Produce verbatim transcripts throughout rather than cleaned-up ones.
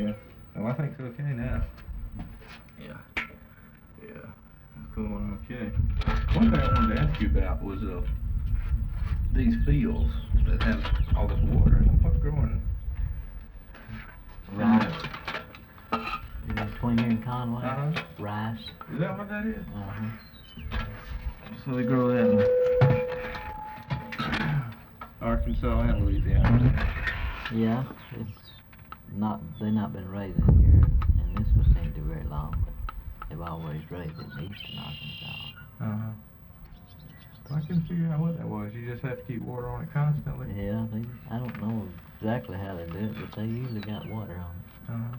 Yeah. Oh, I think it's okay now. Yeah. Yeah. Going okay. One thing I wanted to ask you about was uh, these fields that have all this water in them. What's growing? Rice. Between here and Conway. Uh-huh. Rice. Is that what that is? Uh-huh. So they grow that in Arkansas and Louisiana. Yeah, it's not, they've not been raising it here in this vicinity very long, but they've always raised it in eastern Arkansas. Uh-huh. I couldn't figure out what that was. You just have to keep water on it constantly? Yeah, they, I don't know exactly how they do it, but they usually got water on it. Uh-huh.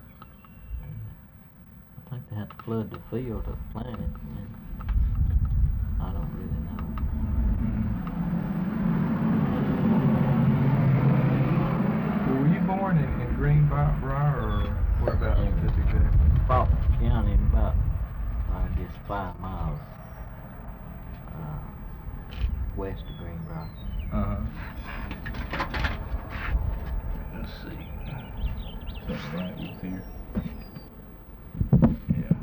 I think they have to flood the field to plant it. And I don't really know. Well, were you born in, in Greenbrier or what about this exactly? Faulkner County, about, I guess, five miles uh, west of Greenbrier. Uh-huh. Let's see. Something right with here. Yeah.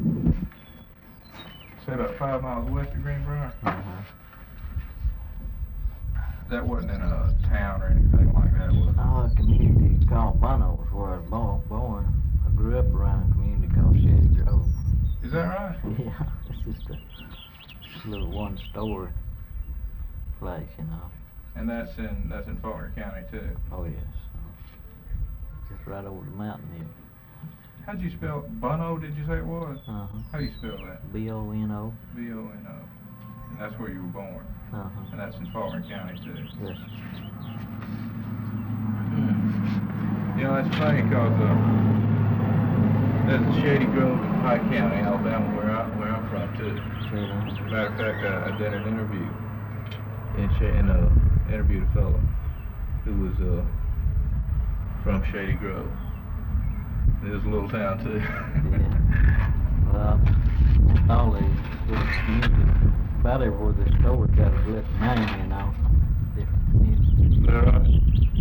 Say about five miles west of Greenbrier? Uh-huh. That wasn't in a town or anything like that, was it? Oh, a community called Bono was where I was born. born. I grew up around a community called Shady Grove. Is that right? Yeah, it's just a little one-story place, you know. And that's in that's in Faulkner County too. Oh yes, just right over the mountain here. How'd you spell Bono? Did you say it was? Uh huh. How do you spell that? B O N O. B O N O. And that's where you were born. Uh huh. And that's in Faulkner County too. Yes. You know, that's funny because uh, there's a Shady Grove in Pike County, Alabama, where I where I'm from too. Sure enough. As a matter of fact, I, I did an interview in Sh and uh, interviewed a fellow who was uh, from Shady Grove. It was a little town too. Yeah. Well, all these little communities, about everywhere this store got a little name, you know, different communities. Is that right?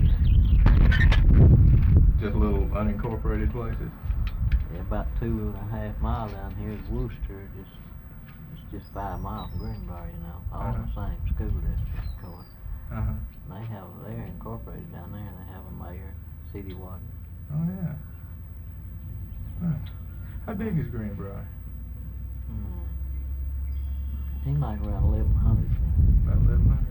Just little unincorporated places? Yeah, about two and a half miles down here is Worcester, just it's just five miles from Greenbrier, you know, all Uh-huh. the same school district, of course. Uh-huh. They have, they're incorporated down there, and they have a mayor, city water. Oh, yeah. Huh. How big is Greenbrier? Hmm. Seems like around eleven hundred. About eleven hundred.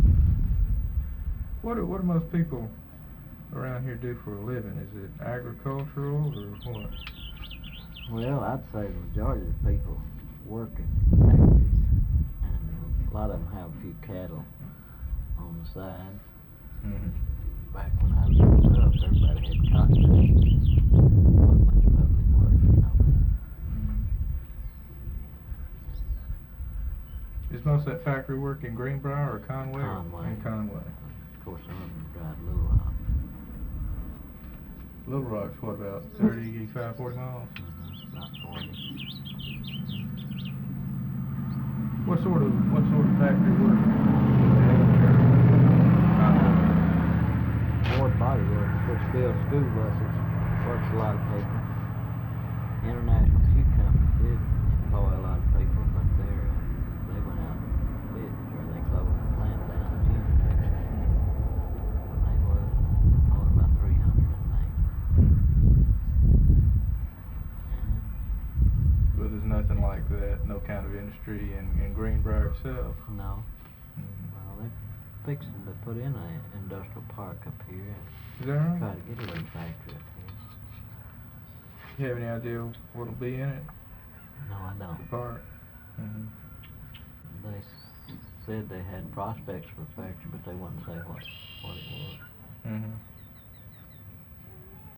What do, what do most people around here do for a living? Is it agricultural or what? Well, I'd say the majority of the people work in factories, and a lot of them have a few cattle on the side. Mm-hmm. Back when I was growing up, everybody had cotton. Wasn't much public work, you know. Is most of that factory work in Greenbrier or Conway? or- Conway. In Conway. Of course, some of them drive Little Rock. Little Rock's what, about thirty-five, forty miles? Mm-hmm. About forty. What sort of, what sort of factory work? Ford Body Works, which builds school buses, works a lot of people. International Shoe Company did employ a lot of people, but they're, uh, they went out of business, or they closed the plant down in Houston, Texas. When they was only about three hundred, I think. But there's nothing like that, no kind of industry in, in Greenbrier itself. And, no, Mm-hmm. well, they fixing to put in an industrial park up here and Is that right? try to get a little factory up here. You have any idea what'll be in it? No, I The don't. park? Mm-hmm. They s- said they had prospects for a factory, but they wouldn't say what, what it was. Mm-hmm.